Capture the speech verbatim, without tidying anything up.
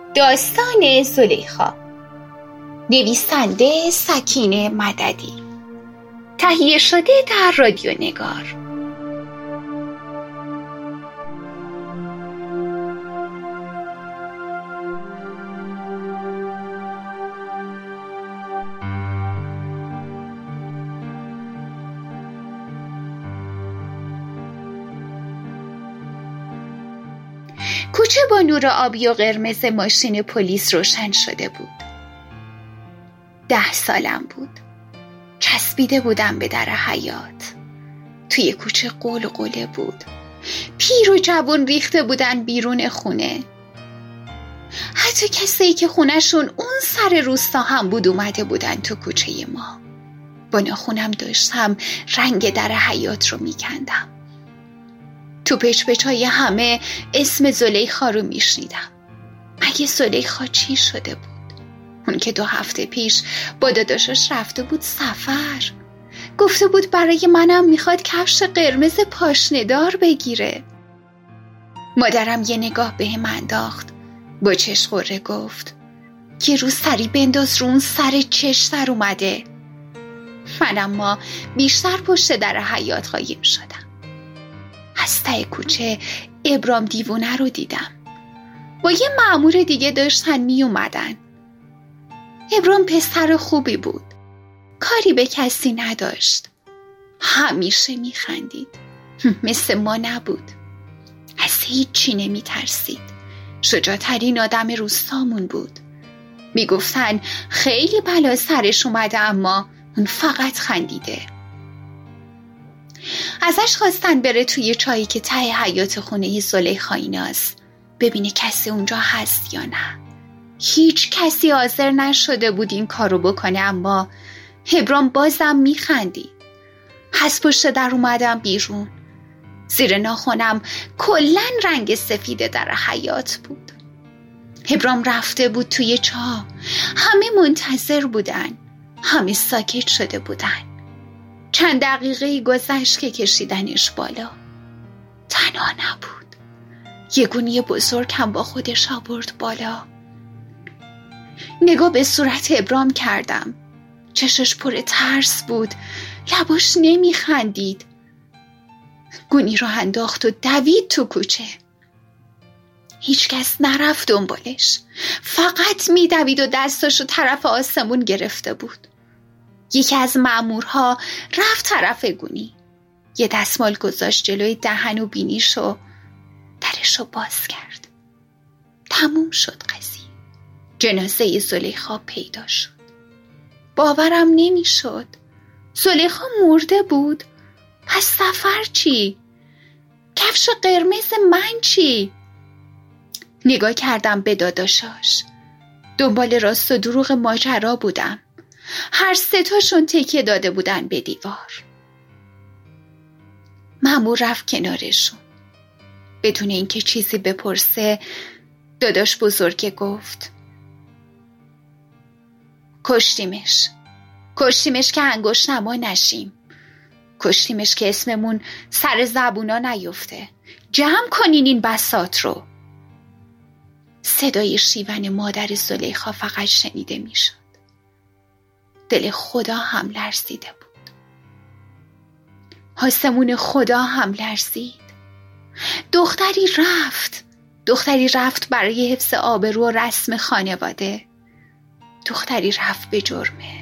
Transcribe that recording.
داستان زلیخا، نویسنده سکینه مددی، تهیه شده در رادیو نگار. کوچه با نور آبی و قرمز ماشین پلیس روشن شده بود. ده سالم بود. چسبیده بودم به در حیاط. توی کوچه قول و قله بود. پیر و جوان ریخته بودن بیرون خونه. حتی کسایی که خونهشون اون سر روستا هم بود اومده بودن تو کوچه ما. با ناخونم داشتم رنگ در حیاط رو میکندم. تو پچ پچای همه اسم زلیخا رو میشنیدم. مگه زلیخا چی شده بود؟ اون که دو هفته پیش با داداشش رفته بود سفر. گفته بود برای منم میخواد کفش قرمز پاشنه‌دار بگیره. مادرم یه نگاه به هم انداخت. با چشقوره گفت که رو سری بنداز رو اون سر چش در اومده. من اما بیشتر پشت در حیاط قایم شدم. از ته کوچه ابرام دیوونه رو دیدم. با یه مأمور دیگه داشتن می اومدن. ابرام پسر خوبی بود. کاری به کسی نداشت. همیشه می خندید. مثل ما نبود. از هیچی نمی ترسید. شجاع‌ترین آدم روستامون بود. می گفتن خیلی بلا سرش اومده اما اون فقط خندیده. ازش خواستن بره توی چایی که ته حیاط خونه زلیخا ایناست ببینه کسی اونجا هست یا نه. هیچ کسی حاضر نشده بود این کارو بکنه اما ابرام بازم میخندید. از پشت در اومدم بیرون. زیر ناخنم کلن رنگ سفید در حیاط بود. ابرام رفته بود توی چاه. همه منتظر بودن. همه ساکت شده بودن. چند دقیقه گذشت که کشیدنش بالا. تنها نبود. یه گونی بزرگ هم با خودش آورد بالا. نگاه به صورت ابرام کردم. چشش پر ترس بود. لباش نمی خندید. گونی رو انداخت و دوید تو کوچه. هیچ کس نرفت دنبالش. فقط می دوید و دستاشو طرف آسمون گرفته بود. یکی از مأمورها رفت طرف گونی. یه دستمال گذاشت جلوی دهن و بینیش و درشو باز کرد. تموم شد قضیه. جنازه زلیخا پیدا شد. باورم نمی شد. زلیخا مرده بود. پس سفر چی؟ کفش قرمز من چی؟ نگاه کردم به داداشاش. دنبال راست و دروغ ماجرا بودم. هر سه تاشون تکیه داده بودن به دیوار. مأمور رفت کنارشون. بدون اینکه چیزی بپرسه داداش بزرگه گفت کشتیمش. کشتیمش که انگشت نما نشیم. کشتیمش که اسممون سر زبونا نیفته. جمع کنین این بساط رو. صدای شیون مادر زلیخا فقط شنیده می شد. دل خدا هم لرزیده بود. آسمون خدا هم لرزید. دختری رفت. دختری رفت برای حفظ آبرو و رسم خانواده. دختری رفت به جرمه.